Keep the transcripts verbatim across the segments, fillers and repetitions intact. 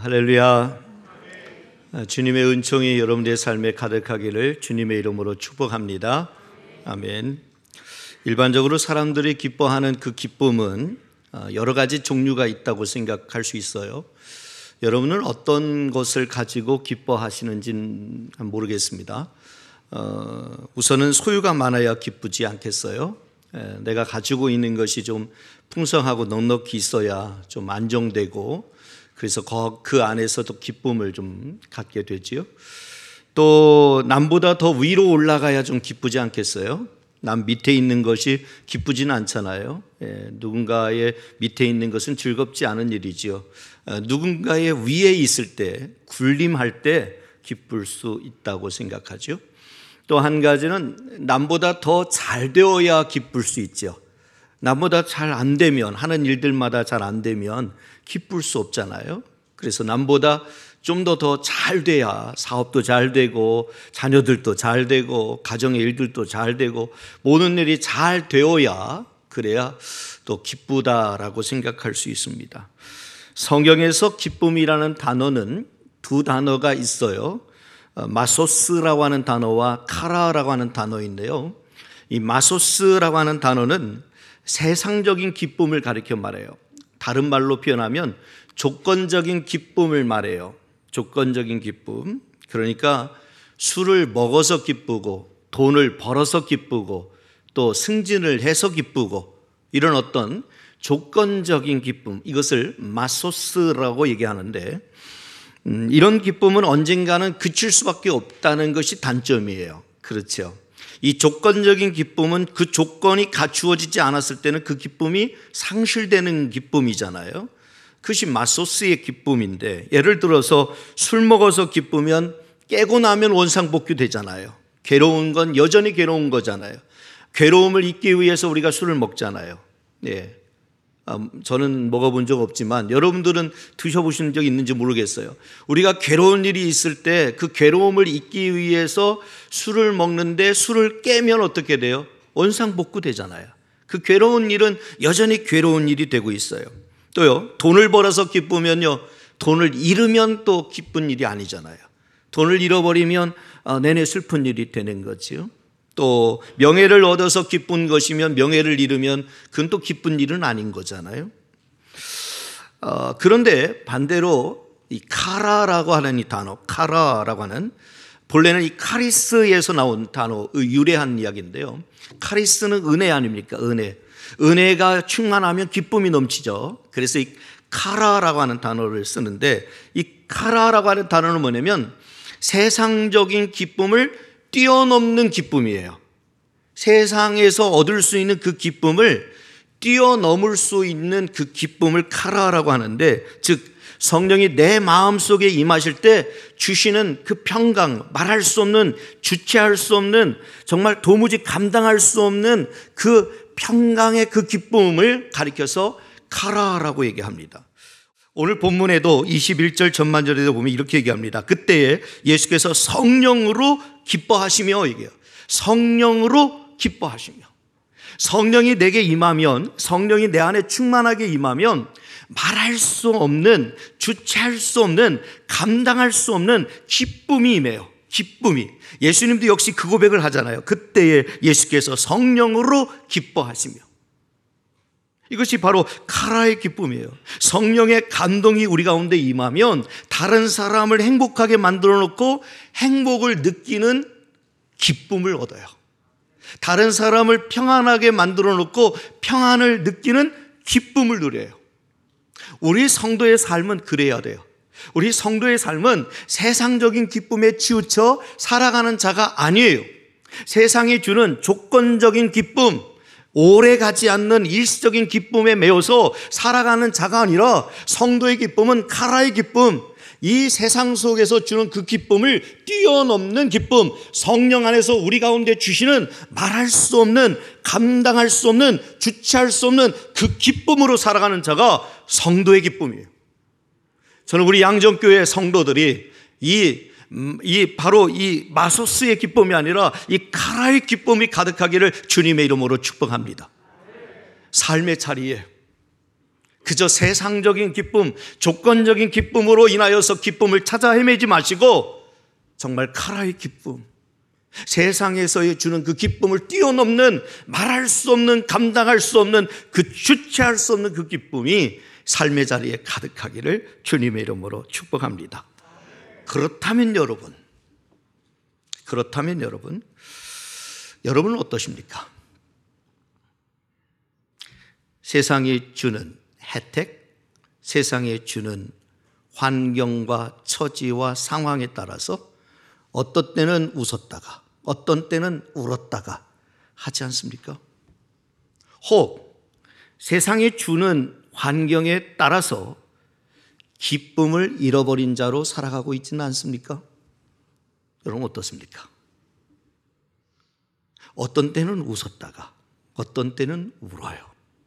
할렐루야. 주님의 은총이 여러분들의 삶에 가득하기를 주님의 이름으로 축복합니다. 아멘. 일반적으로 사람들이 기뻐하는 그 기쁨은 여러 가지 종류가 있다고 생각할 수 있어요. 여러분은 어떤 것을 가지고 기뻐하시는지는 모르겠습니다. 어, 우선은 소유가 많아야 기쁘지 않겠어요? 에, 내가 가지고 있는 것이 좀 풍성하고 넉넉히 있어야 좀 안정되고, 그래서 그 안에서도 기쁨을 좀 갖게 되지요. 또 남보다 더 위로 올라가야 좀 기쁘지 않겠어요? 남 밑에 있는 것이 기쁘지는 않잖아요. 예, 누군가의 밑에 있는 것은 즐겁지 않은 일이지요. 어, 누군가의 위에 있을 때, 군림할 때 기쁠 수 있다고 생각하죠. 또 한 가지는 남보다 더 잘 되어야 기쁠 수 있죠. 남보다 잘 안 되면, 하는 일들마다 잘 안 되면 기쁠 수 없잖아요. 그래서 남보다 좀 더 더 잘 돼야 사업도 잘 되고, 자녀들도 잘 되고, 가정의 일들도 잘 되고, 모든 일이 잘 되어야, 그래야 또 기쁘다라고 생각할 수 있습니다. 성경에서 기쁨이라는 단어는 두 단어가 있어요. 마소스라고 하는 단어와 카라라고 하는 단어인데요, 이 마소스라고 하는 단어는 세상적인 기쁨을 가리켜 말해요. 다른 말로 표현하면 조건적인 기쁨을 말해요. 조건적인 기쁨. 그러니까 술을 먹어서 기쁘고, 돈을 벌어서 기쁘고, 또 승진을 해서 기쁘고, 이런 어떤 조건적인 기쁨, 이것을 마소스라고 얘기하는데, 음, 이런 기쁨은 언젠가는 그칠 수밖에 없다는 것이 단점이에요. 그렇죠. 이 조건적인 기쁨은 그 조건이 갖추어지지 않았을 때는 그 기쁨이 상실되는 기쁨이잖아요. 그것이 마소스의 기쁨인데, 예를 들어서 술 먹어서 기쁘면 깨고 나면 원상복귀 되잖아요. 괴로운 건 여전히 괴로운 거잖아요. 괴로움을 잊기 위해서 우리가 술을 먹잖아요. 예. 저는 먹어본 적 없지만 여러분들은 드셔보신 적 있는지 모르겠어요. 우리가 괴로운 일이 있을 때 그 괴로움을 잊기 위해서 술을 먹는데, 술을 깨면 어떻게 돼요? 원상복구 되잖아요. 그 괴로운 일은 여전히 괴로운 일이 되고 있어요. 또요, 돈을 벌어서 기쁘면요, 돈을 잃으면 또 기쁜 일이 아니잖아요. 돈을 잃어버리면 내내 슬픈 일이 되는 거지요. 또 명예를 얻어서 기쁜 것이면 명예를 잃으면 그건 또 기쁜 일은 아닌 거잖아요. 어, 그런데 반대로 이 카라라고 하는 이 단어, 카라라고 하는, 본래는 이 카리스에서 나온 단어, 유래한 이야기인데요, 카리스는 은혜 아닙니까? 은혜. 은혜가 충만하면 기쁨이 넘치죠. 그래서 이 카라라고 하는 단어를 쓰는데, 이 카라라고 하는 단어는 뭐냐면 세상적인 기쁨을 뛰어넘는 기쁨이에요. 세상에서 얻을 수 있는 그 기쁨을 뛰어넘을 수 있는 그 기쁨을 카라라고 하는데, 즉 성령이 내 마음속에 임하실 때 주시는 그 평강, 말할 수 없는, 주체할 수 없는, 정말 도무지 감당할 수 없는 그 평강의 그 기쁨을 가리켜서 카라라고 얘기합니다. 오늘 본문에도 이십일 절 전반절에도 보면 이렇게 얘기합니다. 그때에 예수께서 성령으로 기뻐하시며, 얘기해요. 성령으로 기뻐하시며. 성령이 내게 임하면, 성령이 내 안에 충만하게 임하면 말할 수 없는, 주체할 수 없는, 감당할 수 없는 기쁨이 임해요. 기쁨이. 예수님도 역시 그 고백을 하잖아요. 그때에 예수께서 성령으로 기뻐하시며. 이것이 바로 카라의 기쁨이에요. 성령의 감동이 우리 가운데 임하면 다른 사람을 행복하게 만들어 놓고 행복을 느끼는 기쁨을 얻어요. 다른 사람을 평안하게 만들어 놓고 평안을 느끼는 기쁨을 누려요. 우리 성도의 삶은 그래야 돼요. 우리 성도의 삶은 세상적인 기쁨에 치우쳐 살아가는 자가 아니에요. 세상이 주는 조건적인 기쁨, 오래 가지 않는 일시적인 기쁨에 매여서 살아가는 자가 아니라, 성도의 기쁨은 카라의 기쁨, 이 세상 속에서 주는 그 기쁨을 뛰어넘는 기쁨, 성령 안에서 우리 가운데 주시는 말할 수 없는, 감당할 수 없는, 주체할 수 없는 그 기쁨으로 살아가는 자가 성도의 기쁨이에요. 저는 우리 양정교회 성도들이 이 이 바로 이 마소스의 기쁨이 아니라 이 카라의 기쁨이 가득하기를 주님의 이름으로 축복합니다. 삶의 자리에 그저 세상적인 기쁨, 조건적인 기쁨으로 인하여서 기쁨을 찾아 헤매지 마시고 정말 카라의 기쁨, 세상에서 주는 그 기쁨을 뛰어넘는, 말할 수 없는, 감당할 수 없는, 그 주체할 수 없는 그 기쁨이 삶의 자리에 가득하기를 주님의 이름으로 축복합니다. 그렇다면 여러분, 그렇다면 여러분, 여러분은 어떠십니까? 세상이 주는 혜택, 세상에 주는 환경과 처지와 상황에 따라서 어떤 때는 웃었다가 어떤 때는 울었다가 하지 않습니까? 혹 세상에 주는 환경에 따라서 기쁨을 잃어버린 자로 살아가고 있지는 않습니까? 여러분 어떻습니까? 어떤 때는 웃었다가 어떤 때는 울어요.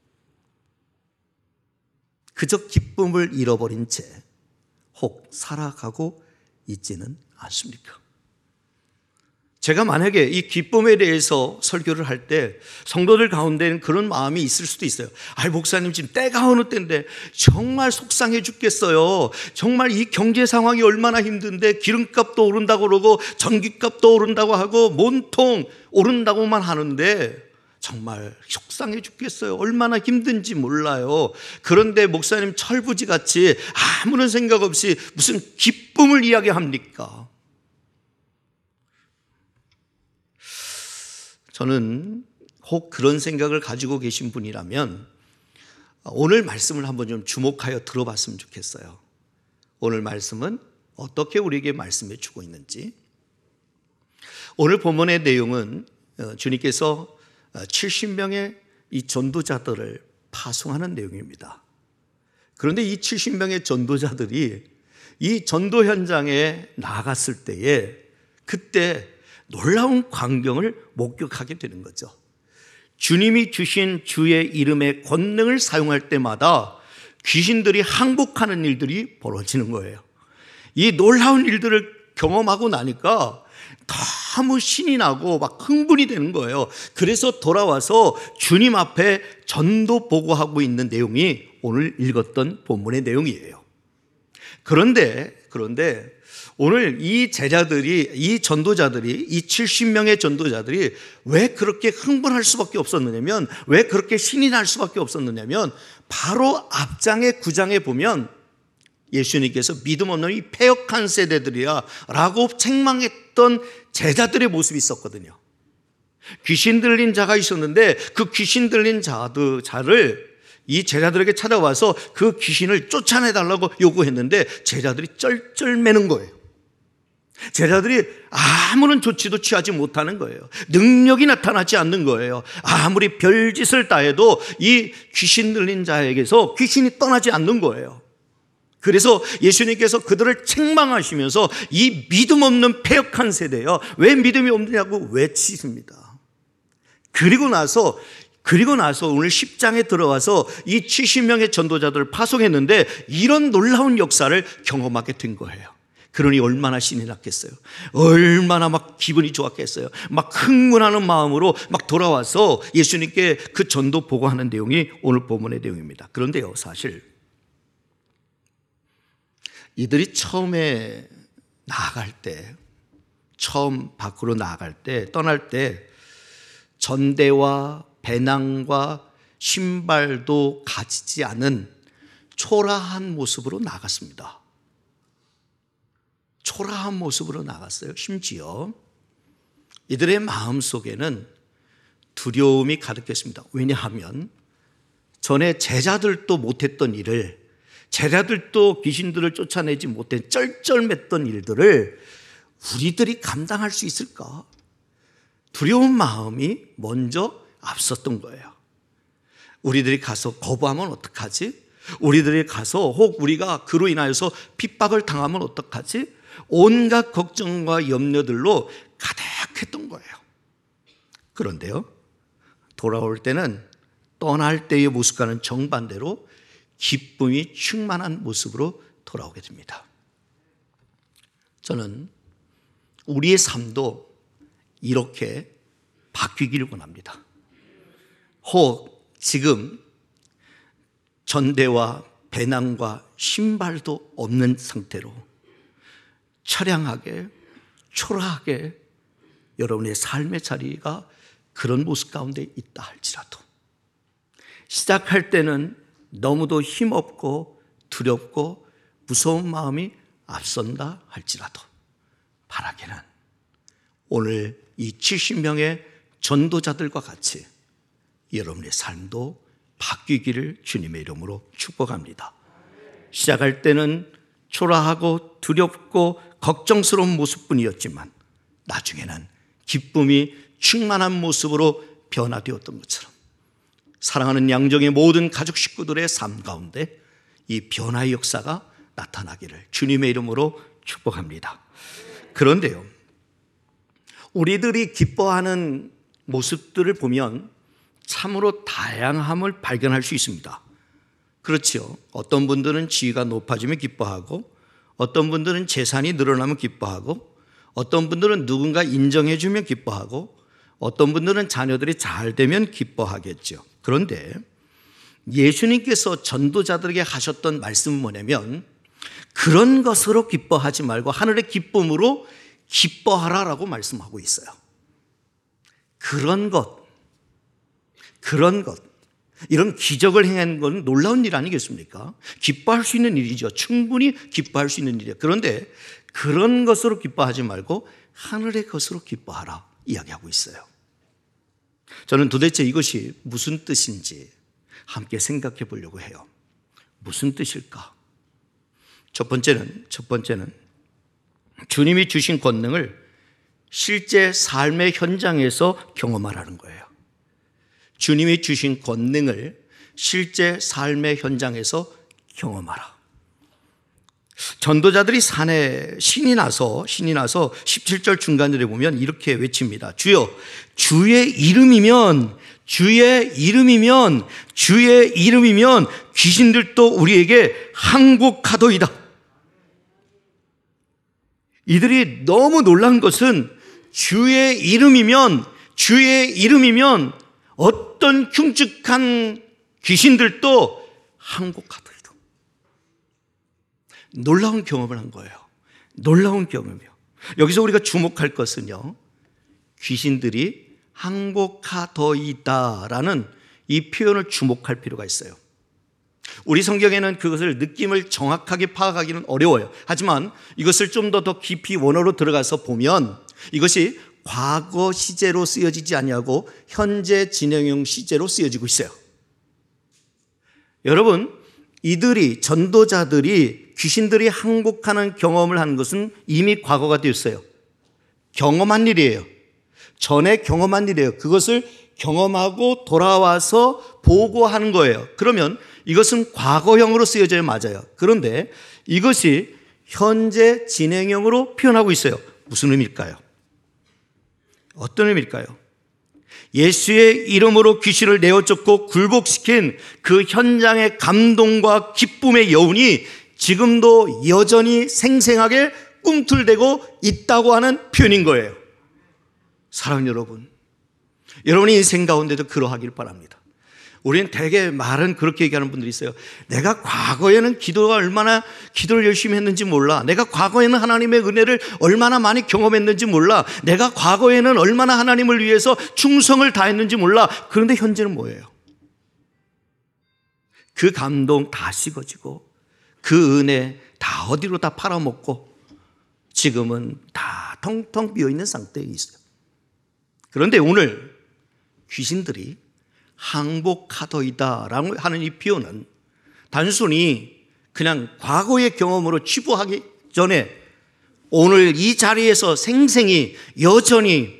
그저 기쁨을 잃어버린 채 혹 살아가고 있지는 않습니까? 제가 만약에 이 기쁨에 대해서 설교를 할 때 성도들 가운데는 그런 마음이 있을 수도 있어요. 아이, 목사님 지금 때가 어느 때인데 정말 속상해 죽겠어요. 정말 이 경제 상황이 얼마나 힘든데 기름값도 오른다고 그러고 전기값도 오른다고 하고 몸통 오른다고만 하는데 정말 속상해 죽겠어요. 얼마나 힘든지 몰라요. 그런데 목사님 철부지같이 아무런 생각 없이 무슨 기쁨을 이야기합니까? 저는 혹 그런 생각을 가지고 계신 분이라면 오늘 말씀을 한번 좀 주목하여 들어봤으면 좋겠어요. 오늘 말씀은 어떻게 우리에게 말씀해 주고 있는지. 오늘 본문의 내용은 주님께서 칠십 명의 이 전도자들을 파송하는 내용입니다. 그런데 이 칠십 명의 전도자들이 이 전도 현장에 나갔을 때에 그때 놀라운 광경을 목격하게 되는 거죠. 주님이 주신 주의 이름의 권능을 사용할 때마다 귀신들이 항복하는 일들이 벌어지는 거예요. 이 놀라운 일들을 경험하고 나니까 너무 신이 나고 막 흥분이 되는 거예요. 그래서 돌아와서 주님 앞에 전도 보고하고 있는 내용이 오늘 읽었던 본문의 내용이에요. 그런데 그런데 오늘 이 제자들이, 이 전도자들이, 이 칠십 명의 전도자들이 왜 그렇게 흥분할 수밖에 없었느냐면, 왜 그렇게 신이 날 수밖에 없었느냐면, 바로 앞장의 구 장에 보면 예수님께서 믿음 없는 이 패역한 세대들이야 라고 책망했던 제자들의 모습이 있었거든요. 귀신 들린 자가 있었는데 그 귀신 들린 자들, 자를 이 제자들에게 찾아와서 그 귀신을 쫓아내달라고 요구했는데 제자들이 쩔쩔매는 거예요. 제자들이 아무런 조치도 취하지 못하는 거예요. 능력이 나타나지 않는 거예요. 아무리 별짓을 다해도 이 귀신 들린 자에게서 귀신이 떠나지 않는 거예요. 그래서 예수님께서 그들을 책망하시면서 이 믿음 없는 패역한 세대요, 왜 믿음이 없느냐고 외치십니다. 그리고 나서 그리고 나서 오늘 십 장에 들어와서 이 칠십 명의 전도자들을 파송했는데 이런 놀라운 역사를 경험하게 된 거예요. 그러니 얼마나 신이 났겠어요. 얼마나 막 기분이 좋았겠어요. 막 흥분하는 마음으로 막 돌아와서 예수님께 그 전도 보고하는 내용이 오늘 본문의 내용입니다. 그런데요, 사실 이들이 처음에 나아갈 때, 처음 밖으로 나아갈 때, 떠날 때 전대와 배낭과 신발도 가지지 않은 초라한 모습으로 나갔습니다. 초라한 모습으로 나갔어요. 심지어 이들의 마음속에는 두려움이 가득했습니다. 왜냐하면 전에 제자들도 못했던 일을, 제자들도 귀신들을 쫓아내지 못한 쩔쩔맸던 일들을 우리들이 감당할 수 있을까? 두려운 마음이 먼저 앞섰던 거예요. 우리들이 가서 거부하면 어떡하지? 우리들이 가서 혹 우리가 그로 인하여서 핍박을 당하면 어떡하지? 온갖 걱정과 염려들로 가득했던 거예요. 그런데요, 돌아올 때는 떠날 때의 모습과는 정반대로 기쁨이 충만한 모습으로 돌아오게 됩니다. 저는 우리의 삶도 이렇게 바뀌기를 원합니다. 혹 지금 전대와 배낭과 신발도 없는 상태로 처량하게 초라하게 여러분의 삶의 자리가 그런 모습 가운데 있다 할지라도 시작할 때는 너무도 힘없고 두렵고 무서운 마음이 앞선다 할지라도 바라기는 오늘 이 칠십 명의 전도자들과 같이 여러분의 삶도 바뀌기를 주님의 이름으로 축복합니다. 시작할 때는 초라하고 두렵고 걱정스러운 모습뿐이었지만 나중에는 기쁨이 충만한 모습으로 변화되었던 것처럼 사랑하는 양정의 모든 가족 식구들의 삶 가운데 이 변화의 역사가 나타나기를 주님의 이름으로 축복합니다. 그런데요, 우리들이 기뻐하는 모습들을 보면 참으로 다양함을 발견할 수 있습니다. 그렇죠. 어떤 분들은 지위가 높아지면 기뻐하고, 어떤 분들은 재산이 늘어나면 기뻐하고, 어떤 분들은 누군가 인정해주면 기뻐하고, 어떤 분들은 자녀들이 잘 되면 기뻐하겠죠. 그런데 예수님께서 전도자들에게 하셨던 말씀은 뭐냐면 그런 것으로 기뻐하지 말고 하늘의 기쁨으로 기뻐하라라고 말씀하고 있어요. 그런 것, 그런 것, 이런 기적을 행한 건 놀라운 일 아니겠습니까? 기뻐할 수 있는 일이죠. 충분히 기뻐할 수 있는 일이에요. 그런데 그런 것으로 기뻐하지 말고 하늘의 것으로 기뻐하라 이야기하고 있어요. 저는 도대체 이것이 무슨 뜻인지 함께 생각해 보려고 해요. 무슨 뜻일까? 첫 번째는, 첫 번째는 주님이 주신 권능을 실제 삶의 현장에서 경험하라는 거예요. 주님이 주신 권능을 실제 삶의 현장에서 경험하라. 전도자들이 산에 신이 나서 신이 나서 십칠 절 중간절에 보면 이렇게 외칩니다. 주여, 주의 이름이면 주의 이름이면 주의 이름이면 귀신들도 우리에게 항복하도이다. 이들이 너무 놀란 것은 주의 이름이면 주의 이름이면 어떤 흉측한 귀신들도 항복하도이다. 놀라운 경험을 한 거예요. 놀라운 경험이요. 여기서 우리가 주목할 것은요, 귀신들이 항복하더이다라는 이 표현을 주목할 필요가 있어요. 우리 성경에는 그것을 느낌을 정확하게 파악하기는 어려워요. 하지만 이것을 좀 더 더 깊이 원어로 들어가서 보면 이것이 과거 시제로 쓰여지지 아니하고 현재 진행형 시제로 쓰여지고 있어요. 여러분, 이들이 전도자들이 귀신들이 항복하는 경험을 한 것은 이미 과거가 되었어요. 경험한 일이에요. 전에 경험한 일이에요. 그것을 경험하고 돌아와서 보고하는 거예요. 그러면 이것은 과거형으로 쓰여져야 맞아요. 그런데 이것이 현재 진행형으로 표현하고 있어요. 무슨 의미일까요? 어떤 의미일까요? 예수의 이름으로 귀신을 내어쫓고 굴복시킨 그 현장의 감동과 기쁨의 여운이 지금도 여전히 생생하게 꿈틀대고 있다고 하는 표현인 거예요. 사랑하는 여러분, 여러분의 인생 가운데도 그러하길 바랍니다. 우리는 대개 말은 그렇게 얘기하는 분들이 있어요. 내가 과거에는 기도가 얼마나 기도를 열심히 했는지 몰라. 내가 과거에는 하나님의 은혜를 얼마나 많이 경험했는지 몰라. 내가 과거에는 얼마나 하나님을 위해서 충성을 다했는지 몰라. 그런데 현재는 뭐예요? 그 감동 다 식어지고 그 은혜 다 어디로 다 팔아먹고 지금은 다 텅텅 비어있는 상태에 있어요. 그런데 오늘 귀신들이 항복하더이다라고 하는 이 표현은 단순히 그냥 과거의 경험으로 치부하기 전에 오늘 이 자리에서 생생히 여전히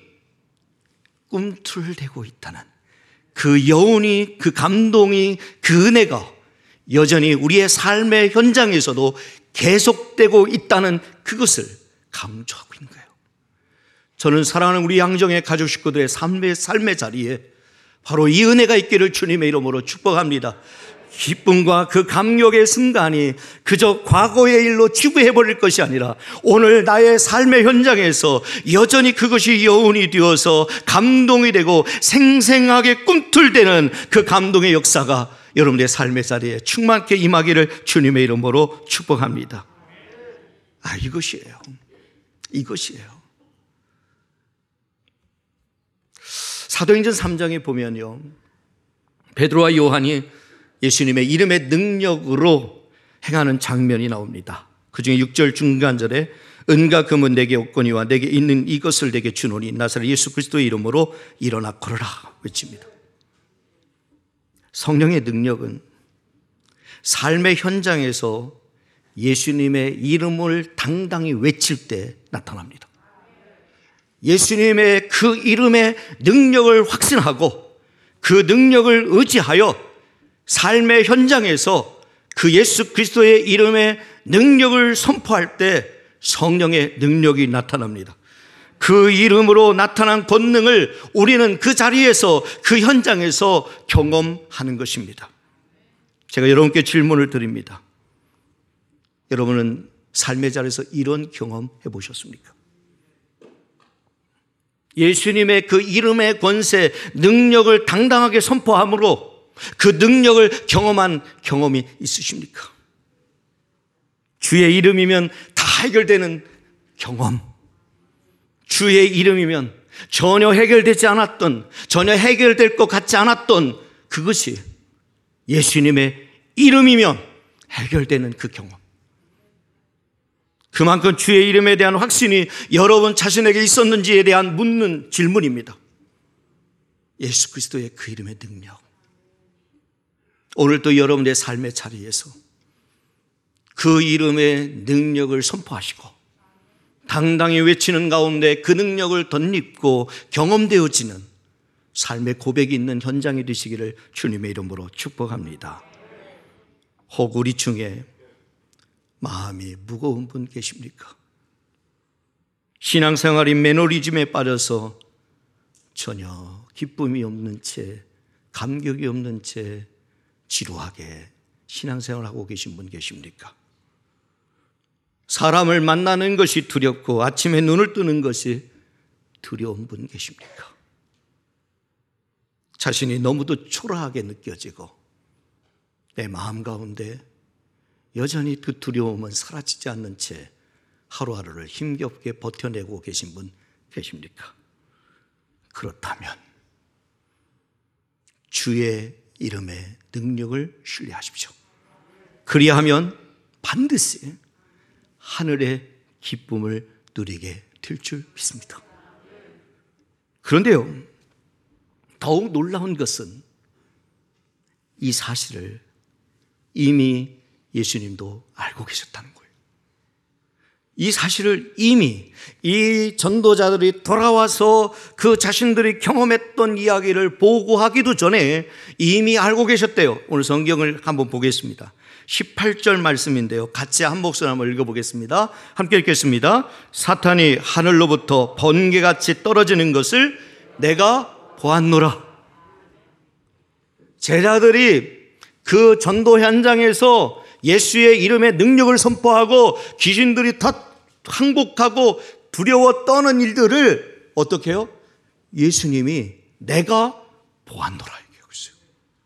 꿈틀대고 있다는 그 여운이, 그 감동이, 그 은혜가 여전히 우리의 삶의 현장에서도 계속되고 있다는 그것을 강조하고 있는 거예요. 저는 사랑하는 우리 양정의 가족 식구들의 삶의, 삶의 자리에 바로 이 은혜가 있기를 주님의 이름으로 축복합니다. 기쁨과 그 감격의 순간이 그저 과거의 일로 치부해버릴 것이 아니라 오늘 나의 삶의 현장에서 여전히 그것이 여운이 되어서 감동이 되고 생생하게 꿈틀대는 그 감동의 역사가 여러분의 삶의 자리에 충만케 임하기를 주님의 이름으로 축복합니다. 아, 이것이에요. 이것이에요. 사도행전 삼 장에 보면요, 베드로와 요한이 예수님의 이름의 능력으로 행하는 장면이 나옵니다. 그 중에 육 절 중간절에 은과 금은 내게 없거니와 내게 있는 이것을 내게 주노니 나사렛 예수 그리스도의 이름으로 일어나 걸어라 외칩니다. 성령의 능력은 삶의 현장에서 예수님의 이름을 당당히 외칠 때 나타납니다. 예수님의 그 이름의 능력을 확신하고 그 능력을 의지하여 삶의 현장에서 그 예수 그리스도의 이름의 능력을 선포할 때 성령의 능력이 나타납니다. 그 이름으로 나타난 권능을 우리는 그 자리에서 그 현장에서 경험하는 것입니다. 제가 여러분께 질문을 드립니다. 여러분은 삶의 자리에서 이런 경험 해보셨습니까? 예수님의 그 이름의 권세, 능력을 당당하게 선포함으로 그 능력을 경험한 경험이 있으십니까? 주의 이름이면 다 해결되는 경험, 주의 이름이면 전혀 해결되지 않았던, 전혀 해결될 것 같지 않았던 그것이 예수님의 이름이면 해결되는 그 경험. 그만큼 주의 이름에 대한 확신이 여러분 자신에게 있었는지에 대한 묻는 질문입니다. 예수 그리스도의 그 이름의 능력. 오늘도 여러분의 삶의 자리에서 그 이름의 능력을 선포하시고 당당히 외치는 가운데 그 능력을 덧입고 경험되어지는 삶의 고백이 있는 현장이 되시기를 주님의 이름으로 축복합니다. 혹 우리 중에 마음이 무거운 분 계십니까? 신앙생활이 매너리즘에 빠져서 전혀 기쁨이 없는 채, 감격이 없는 채 지루하게 신앙생활하고 계신 분 계십니까? 사람을 만나는 것이 두렵고 아침에 눈을 뜨는 것이 두려운 분 계십니까? 자신이 너무도 초라하게 느껴지고 내 마음 가운데 여전히 그 두려움은 사라지지 않는 채 하루하루를 힘겹게 버텨내고 계신 분 계십니까? 그렇다면 주의 이름의 능력을 신뢰하십시오. 그리하면 반드시 하늘의 기쁨을 누리게 될 줄 믿습니다. 그런데요, 더욱 놀라운 것은 이 사실을 이미 예수님도 알고 계셨다는 거예요. 이 사실을 이미 이 전도자들이 돌아와서 그 자신들이 경험했던 이야기를 보고하기도 전에 이미 알고 계셨대요. 오늘 성경을 한번 보겠습니다. 십팔 절 말씀인데요, 같이 한 목소리 한번 읽어보겠습니다. 함께 읽겠습니다. 사탄이 하늘로부터 번개같이 떨어지는 것을 내가 보았노라. 제자들이 그 전도 현장에서 예수의 이름의 능력을 선포하고 귀신들이 다 항복하고 두려워 떠는 일들을 어떻게 해요? 예수님이 내가 보았노라 얘기하고 있어요.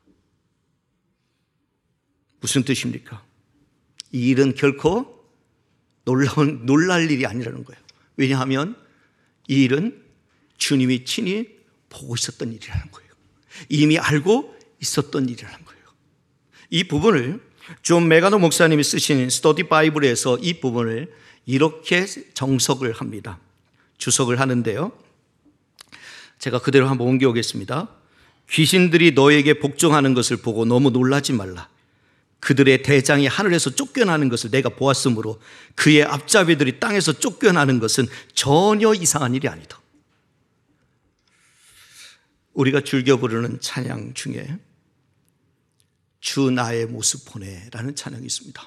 무슨 뜻입니까? 이 일은 결코 놀라운, 놀랄 일이 아니라는 거예요. 왜냐하면 이 일은 주님이 친히 보고 있었던 일이라는 거예요. 이미 알고 있었던 일이라는 거예요. 이 부분을 존 메가노 목사님이 쓰신 스터디 바이블에서 이 부분을 이렇게 정석을 합니다. 주석을 하는데요, 제가 그대로 한번 옮겨오겠습니다. 귀신들이 너에게 복종하는 것을 보고 너무 놀라지 말라. 그들의 대장이 하늘에서 쫓겨나는 것을 내가 보았으므로 그의 앞잡이들이 땅에서 쫓겨나는 것은 전혀 이상한 일이 아니다. 우리가 즐겨 부르는 찬양 중에 주 나의 모습 보내라는 찬양이 있습니다.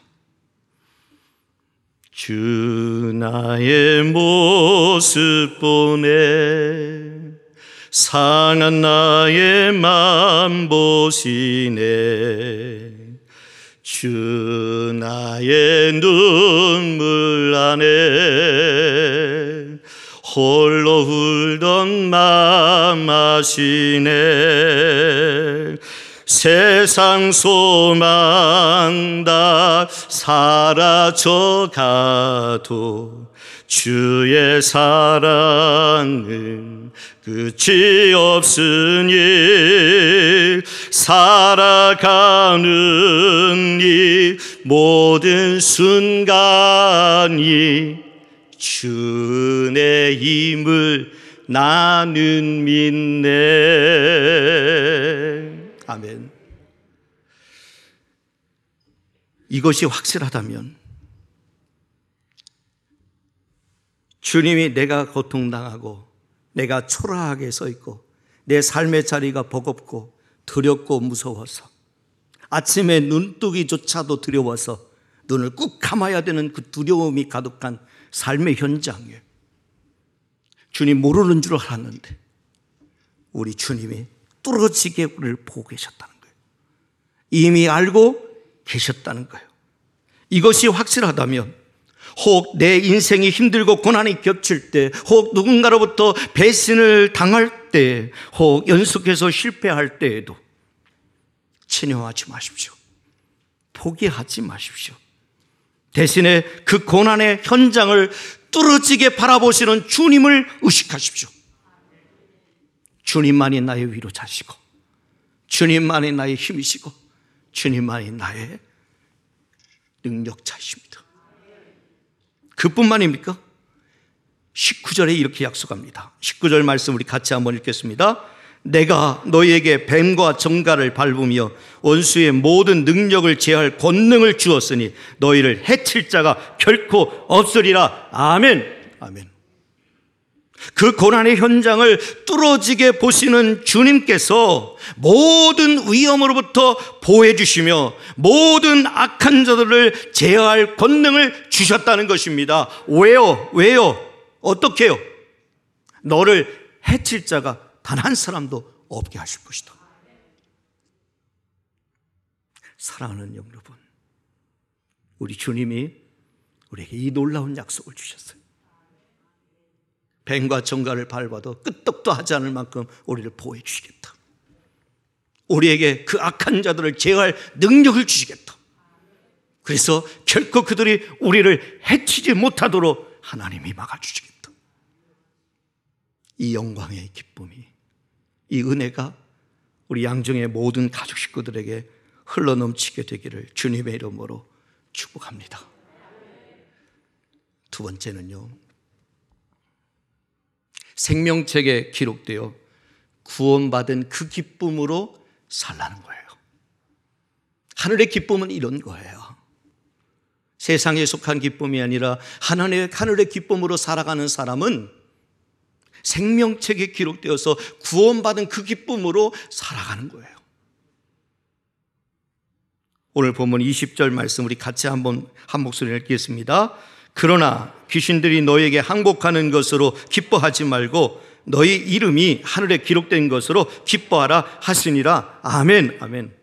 주 나의 모습 보내 상한 나의 맘 보시네. 주 나의 눈물 안에 홀로 울던 맘 아시네. 세상 소망 다 사라져가도 주의 사랑은 끝이 없으니 살아가는 이 모든 순간이 주 은혜임을 나는 믿네. 아멘. 이것이 확실하다면 주님이 내가 고통당하고 내가 초라하게 서 있고 내 삶의 자리가 버겁고 두렵고 무서워서 아침에 눈뜨기조차도 두려워서 눈을 꾹 감아야 되는 그 두려움이 가득한 삶의 현장에 주님 모르는 줄 알았는데 우리 주님이 뚫어지게 우리를 보고 계셨다는 거예요. 이미 알고 계셨다는 거예요. 이것이 확실하다면 혹 내 인생이 힘들고 고난이 겹칠 때, 혹 누군가로부터 배신을 당할 때, 혹 연속해서 실패할 때에도 체념하지 마십시오. 포기하지 마십시오. 대신에 그 고난의 현장을 뚫어지게 바라보시는 주님을 의식하십시오. 주님만이 나의 위로자시고 주님만이 나의 힘이시고 주님만이 나의 능력자이십니다. 그뿐만입니까? 십구 절에 이렇게 약속합니다. 십구 절 말씀 우리 같이 한번 읽겠습니다. 내가 너희에게 뱀과 정갈을 밟으며 원수의 모든 능력을 제할 권능을 주었으니 너희를 해칠 자가 결코 없으리라. 아멘. 아멘. 그 고난의 현장을 뚫어지게 보시는 주님께서 모든 위험으로부터 보호해 주시며 모든 악한 자들을 제어할 권능을 주셨다는 것입니다. 왜요? 왜요? 어떻게요? 너를 해칠 자가 단 한 사람도 없게 하실 것이다. 사랑하는 여러분, 우리 주님이 우리에게 이 놀라운 약속을 주셨어요. 뱀과 정갈을 밟아도 끄떡도 하지 않을 만큼 우리를 보호해 주시겠다. 우리에게 그 악한 자들을 제어할 능력을 주시겠다. 그래서 결코 그들이 우리를 해치지 못하도록 하나님이 막아주시겠다. 이 영광의 기쁨이, 이 은혜가 우리 양정의 모든 가족 식구들에게 흘러넘치게 되기를 주님의 이름으로 축복합니다. 두 번째는요, 생명책에 기록되어 구원받은 그 기쁨으로 살라는 거예요. 하늘의 기쁨은 이런 거예요. 세상에 속한 기쁨이 아니라 하나님의 하늘의 기쁨으로 살아가는 사람은 생명책에 기록되어서 구원받은 그 기쁨으로 살아가는 거예요. 오늘 본문 이십 절 말씀 우리 같이 한번 한 목소리를 읽겠습니다. 그러나 귀신들이 너에게 항복하는 것으로 기뻐하지 말고 너희 이름이 하늘에 기록된 것으로 기뻐하라 하시니라. 아멘. 아멘.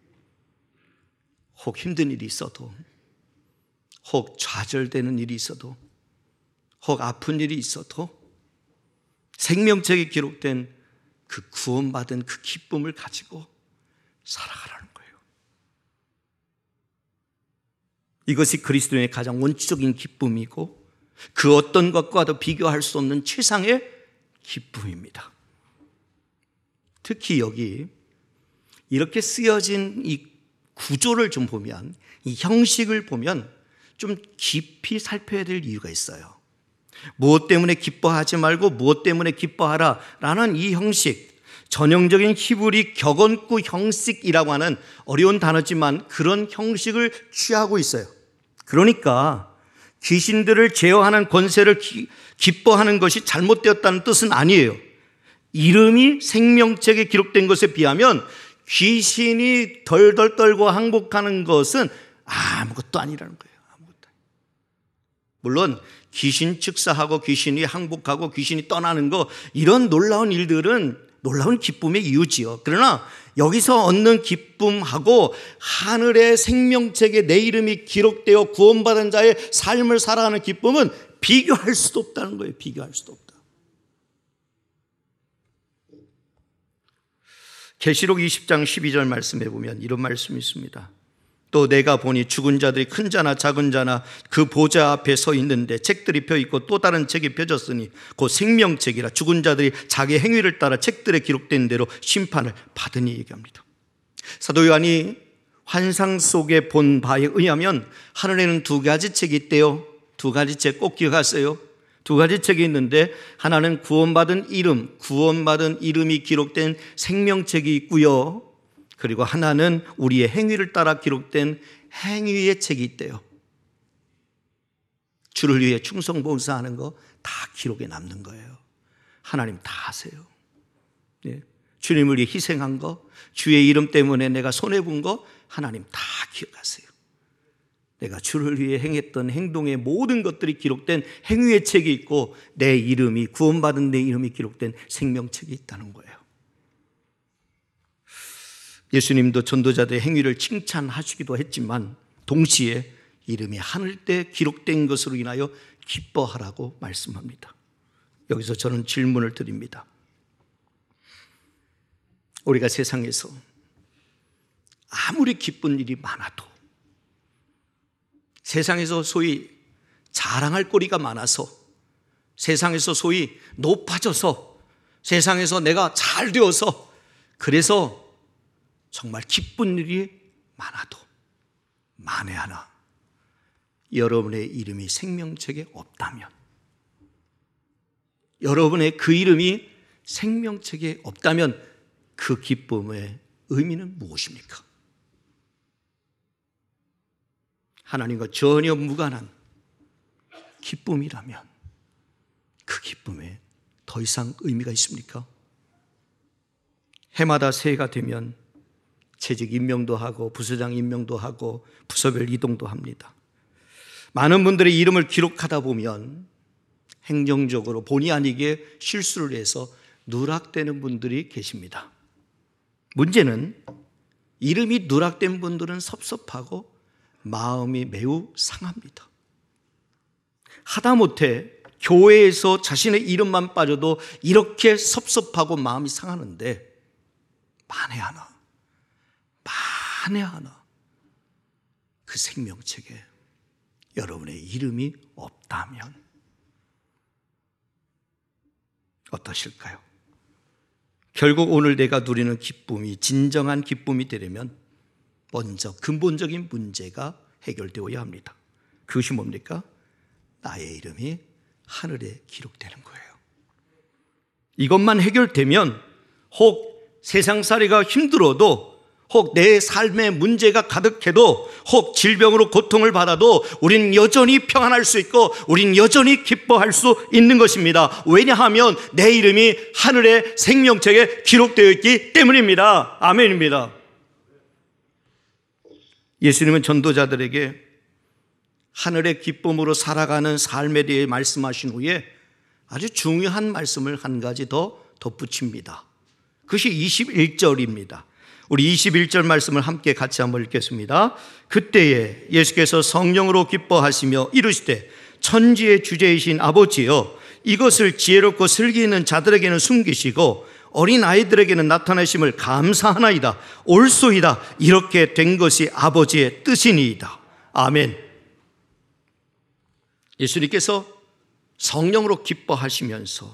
혹 힘든 일이 있어도, 혹 좌절되는 일이 있어도, 혹 아픈 일이 있어도 생명책에 기록된 그 구원받은 그 기쁨을 가지고 살아가라는 거예요. 이것이 그리스도인의 가장 원초적인 기쁨이고 그 어떤 것과도 비교할 수 없는 최상의 기쁨입니다. 특히 여기 이렇게 쓰여진 이 구조를 좀 보면, 이 형식을 보면 좀 깊이 살펴야 될 이유가 있어요. 무엇 때문에 기뻐하지 말고 무엇 때문에 기뻐하라 라는 이 형식, 전형적인 히브리 격언구 형식이라고 하는 어려운 단어지만 그런 형식을 취하고 있어요. 그러니까 귀신들을 제어하는 권세를 기, 기뻐하는 것이 잘못되었다는 뜻은 아니에요. 이름이 생명책에 기록된 것에 비하면 귀신이 덜덜 떨고 항복하는 것은 아무것도 아니라는 거예요. 아무것도. 물론 귀신 축사하고 귀신이 항복하고 귀신이 떠나는 거, 이런 놀라운 일들은 놀라운 기쁨의 이유지요. 그러나 여기서 얻는 기쁨하고 하늘의 생명책에 내 이름이 기록되어 구원받은 자의 삶을 살아가는 기쁨은 비교할 수도 없다는 거예요. 비교할 수도 없다. 계시록 이십 장 십이 절 말씀해 보면 이런 말씀이 있습니다. 또 내가 보니 죽은 자들이 큰 자나 작은 자나 그 보좌 앞에 서 있는데 책들이 펴 있고 또 다른 책이 펴졌으니 곧 생명책이라. 죽은 자들이 자기 행위를 따라 책들에 기록된 대로 심판을 받으니 얘기합니다. 사도 요한이 환상 속에 본 바에 의하면 하늘에는 두 가지 책이 있대요. 두 가지 책 꼭 기억하세요. 두 가지 책이 있는데 하나는 구원받은 이름, 구원받은 이름이 기록된 생명책이 있고요. 그리고 하나는 우리의 행위를 따라 기록된 행위의 책이 있대요. 주를 위해 충성봉사하는 거 다 기록에 남는 거예요. 하나님 다 아세요. 예. 주님을 위해 희생한 거, 주의 이름 때문에 내가 손해본 거 하나님 다 기억하세요. 내가 주를 위해 행했던 행동의 모든 것들이 기록된 행위의 책이 있고 내 이름이, 구원받은 내 이름이 기록된 생명책이 있다는 거예요. 예수님도 전도자들의 행위를 칭찬하시기도 했지만 동시에 이름이 하늘 때 기록된 것으로 인하여 기뻐하라고 말씀합니다. 여기서 저는 질문을 드립니다. 우리가 세상에서 아무리 기쁜 일이 많아도, 세상에서 소위 자랑할 거리가 많아서, 세상에서 소위 높아져서, 세상에서 내가 잘 되어서, 그래서 정말 기쁜 일이 많아도 만에 하나 여러분의 이름이 생명책에 없다면, 여러분의 그 이름이 생명책에 없다면 그 기쁨의 의미는 무엇입니까? 하나님과 전혀 무관한 기쁨이라면 그 기쁨에 더 이상 의미가 있습니까? 해마다 새해가 되면 재직 임명도 하고 부서장 임명도 하고 부서별 이동도 합니다. 많은 분들의 이름을 기록하다 보면 행정적으로 본의 아니게 실수를 해서 누락되는 분들이 계십니다. 문제는 이름이 누락된 분들은 섭섭하고 마음이 매우 상합니다. 하다못해 교회에서 자신의 이름만 빠져도 이렇게 섭섭하고 마음이 상하는데, 만에 하나 만에 하나 그 생명책에 여러분의 이름이 없다면 어떠실까요? 결국 오늘 내가 누리는 기쁨이 진정한 기쁨이 되려면 먼저 근본적인 문제가 해결되어야 합니다. 그것이 뭡니까? 나의 이름이 하늘에 기록되는 거예요. 이것만 해결되면 혹 세상살이가 힘들어도, 혹 내 삶에 문제가 가득해도, 혹 질병으로 고통을 받아도 우린 여전히 평안할 수 있고 우린 여전히 기뻐할 수 있는 것입니다. 왜냐하면 내 이름이 하늘의 생명책에 기록되어 있기 때문입니다. 아멘입니다. 예수님은 전도자들에게 하늘의 기쁨으로 살아가는 삶에 대해 말씀하신 후에 아주 중요한 말씀을 한 가지 더 덧붙입니다. 그것이 이십일 절입니다. 우리 이십일 절 말씀을 함께 같이 한번 읽겠습니다. 그때에 예수께서 성령으로 기뻐하시며 이르시되 천지의 주제이신 아버지여, 이것을 지혜롭고 슬기 있는 자들에게는 숨기시고 어린 아이들에게는 나타내심을 감사하나이다. 옳소이다. 이렇게 된 것이 아버지의 뜻이니이다. 아멘. 예수님께서 성령으로 기뻐하시면서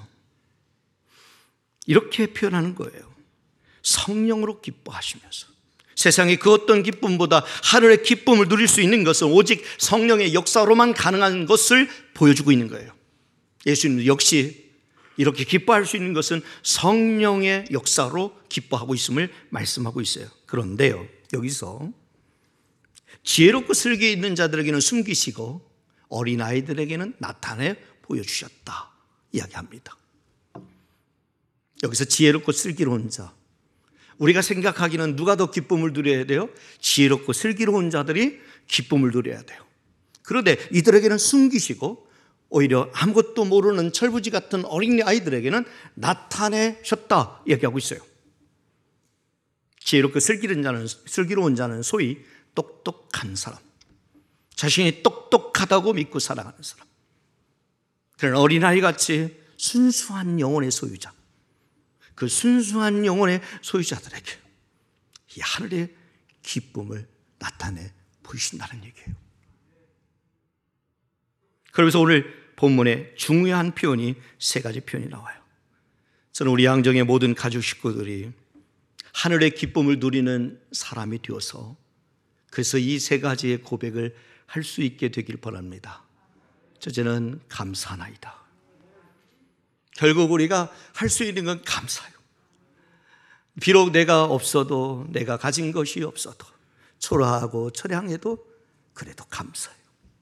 이렇게 표현하는 거예요. 성령으로 기뻐하시면서. 세상에 그 어떤 기쁨보다 하늘의 기쁨을 누릴 수 있는 것은 오직 성령의 역사로만 가능한 것을 보여주고 있는 거예요. 예수님도 역시 이렇게 기뻐할 수 있는 것은 성령의 역사로 기뻐하고 있음을 말씀하고 있어요. 그런데요, 여기서 지혜롭고 슬기 있는 자들에게는 숨기시고 어린아이들에게는 나타내 보여주셨다 이야기합니다. 여기서 지혜롭고 슬기로운 자, 우리가 생각하기는 누가 더 기쁨을 누려야 돼요? 지혜롭고 슬기로운 자들이 기쁨을 누려야 돼요. 그런데 이들에게는 숨기시고 오히려 아무것도 모르는 철부지 같은 어린 아이들에게는 나타내셨다 얘기하고 있어요. 지혜롭고 슬기로운 자는, 슬기로운 자는 소위 똑똑한 사람, 자신이 똑똑하다고 믿고 살아가는 사람, 그런 어린아이같이 순수한 영혼의 소유자, 그 순수한 영혼의 소유자들에게 이 하늘의 기쁨을 나타내 보이신다는 얘기예요. 그러면서 오늘 본문에 중요한 표현이 세 가지 표현이 나와요. 저는 우리 양정의 모든 가족 식구들이 하늘의 기쁨을 누리는 사람이 되어서 그래서 이 세 가지의 고백을 할 수 있게 되길 바랍니다. 첫째는 감사하나이다. 결국 우리가 할 수 있는 건 감사해요. 비록 내가 없어도, 내가 가진 것이 없어도, 초라하고 처량해도 그래도 감사해요.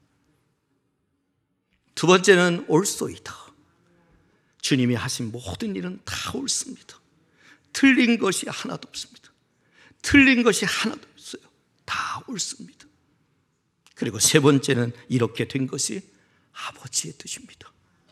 두 번째는 옳소이다. 주님이 하신 모든 일은 다 옳습니다. 틀린 것이 하나도 없습니다. 틀린 것이 하나도 없어요. 다 옳습니다. 그리고 세 번째는 이렇게 된 것이 아버지의 뜻입니다.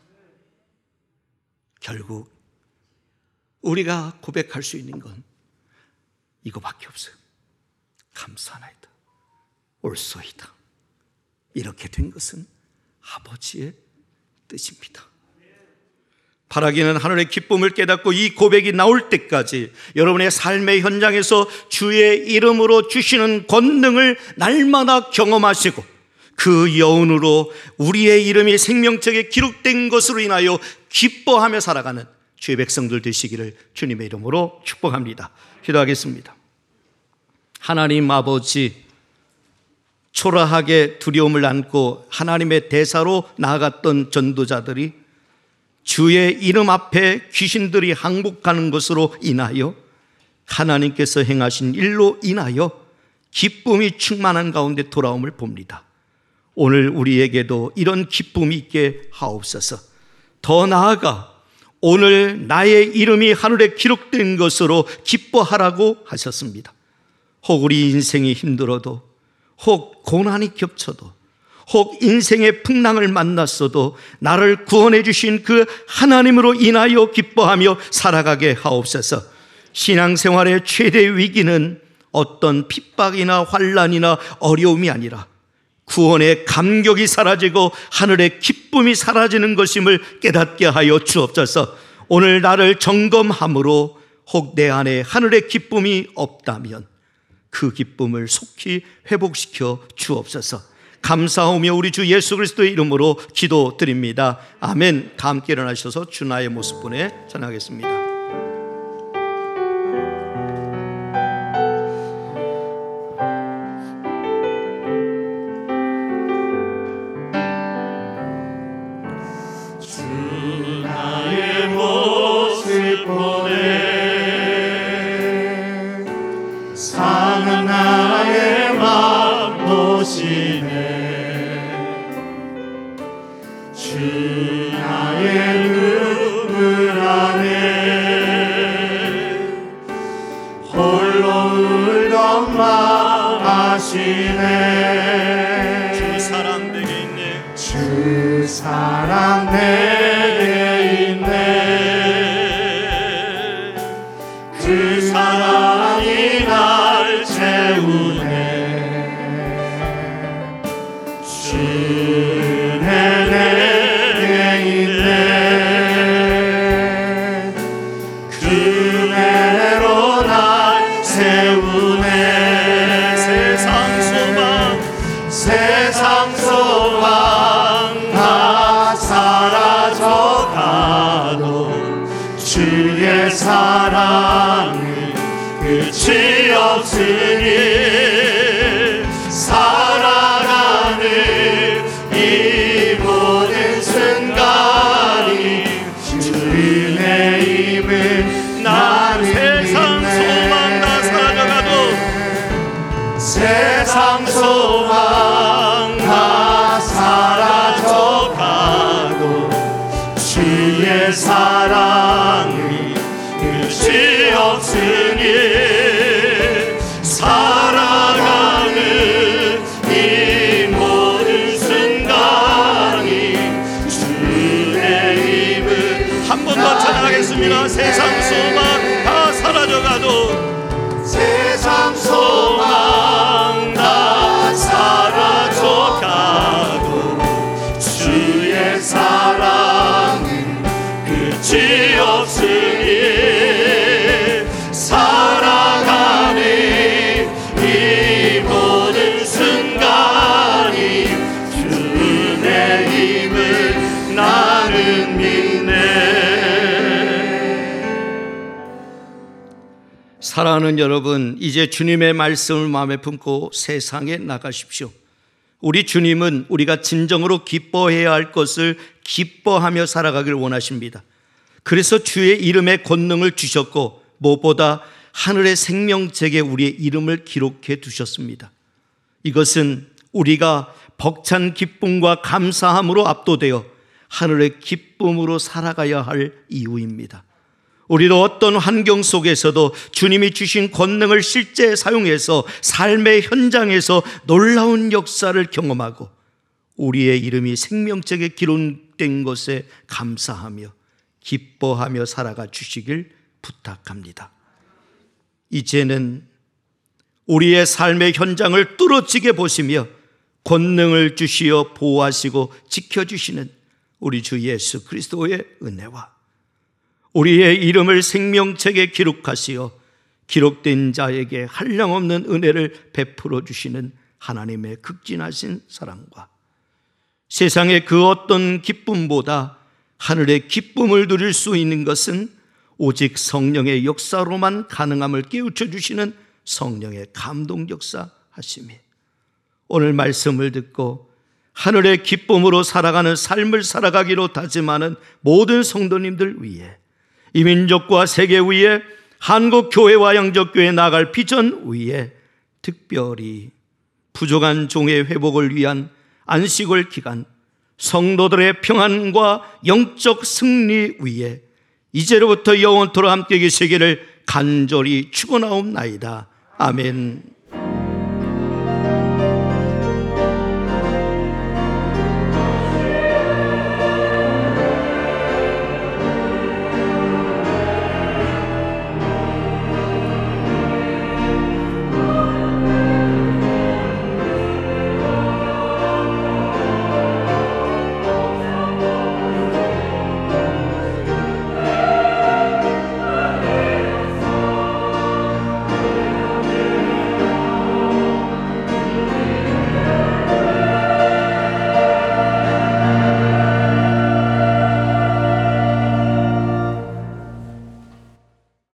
결국 우리가 고백할 수 있는 건 이거밖에 없어요. 감사하나이다. 옳소이다. 이렇게 된 것은 아버지의 뜻입니다. 바라기는 하늘의 기쁨을 깨닫고 이 고백이 나올 때까지 여러분의 삶의 현장에서 주의 이름으로 주시는 권능을 날마다 경험하시고 그 여운으로 우리의 이름이 생명책에 기록된 것으로 인하여 기뻐하며 살아가는 주의 백성들 되시기를 주님의 이름으로 축복합니다. 기도하겠습니다. 하나님 아버지, 초라하게 두려움을 안고 하나님의 대사로 나아갔던 전도자들이 주의 이름 앞에 귀신들이 항복하는 것으로 인하여 하나님께서 행하신 일로 인하여 기쁨이 충만한 가운데 돌아옴을 봅니다. 오늘 우리에게도 이런 기쁨이 있게 하옵소서. 더 나아가 오늘 나의 이름이 하늘에 기록된 것으로 기뻐하라고 하셨습니다. 혹 우리 인생이 힘들어도, 혹 고난이 겹쳐도, 혹 인생의 풍랑을 만났어도 나를 구원해 주신 그 하나님으로 인하여 기뻐하며 살아가게 하옵소서. 신앙생활의 최대 위기는 어떤 핍박이나 환난이나 어려움이 아니라 구원의 감격이 사라지고 하늘의 기쁨이 사라지는 것임을 깨닫게 하여 주옵소서. 오늘 나를 점검함으로 혹 내 안에 하늘의 기쁨이 없다면 그 기쁨을 속히 회복시켜 주옵소서. 감사하며 우리 주 예수 그리스도의 이름으로 기도드립니다. 아멘. 다 함께 일어나셔서 주 나의 모습 보내 전하겠습니다. 주 사랑 내게 있네. 주 사랑 내게 있네. 그 사랑이 날 채우네. 주는 내게 있네. 그대로 날 세우네. 세상 소망 다 사라져가도 주의 사랑은 끝이 없으니 살아가는 이 모든 순간이 주의 힘을 나는 세상 소망 다 사라져가도 세상 소망 다 사라져가도 주의 사랑이 끝이 없으니 살아가는 이 모든 순간이 주의 힘을 한 번 더 찬양하겠습니다. 세상 소망 다 사라져가도 세상 소망 다 사라져가도 주의 사랑은 끝이 사랑하는 여러분, 이제 주님의 말씀을 마음에 품고 세상에 나가십시오. 우리 주님은 우리가 진정으로 기뻐해야 할 것을 기뻐하며 살아가길 원하십니다. 그래서 주의 이름에 권능을 주셨고 무엇보다 하늘의 생명책에 우리의 이름을 기록해 두셨습니다. 이것은 우리가 벅찬 기쁨과 감사함으로 압도되어 하늘의 기쁨으로 살아가야 할 이유입니다. 우리도 어떤 환경 속에서도 주님이 주신 권능을 실제 사용해서 삶의 현장에서 놀라운 역사를 경험하고 우리의 이름이 생명책에 기록된 것에 감사하며 기뻐하며 살아가 주시길 부탁합니다. 이제는 우리의 삶의 현장을 뚜렷지게 보시며 권능을 주시어 보호하시고 지켜주시는 우리 주 예수 그리스도의 은혜와 우리의 이름을 생명책에 기록하시어 기록된 자에게 한량없는 은혜를 베풀어 주시는 하나님의 극진하신 사랑과 세상의 그 어떤 기쁨보다 하늘의 기쁨을 누릴 수 있는 것은 오직 성령의 역사로만 가능함을 깨우쳐 주시는 성령의 감동 역사 하심이 오늘 말씀을 듣고 하늘의 기쁨으로 살아가는 삶을 살아가기로 다짐하는 모든 성도님들 위해 이 민족과 세계 위에 한국교회와 양적교회 나갈 비전 위에 특별히 부족한 종의 회복을 위한 안식월 기간 성도들의 평안과 영적 승리 위에 이제로부터 영원토록 함께 계시기를 간절히 축원하옵나이다. 아멘.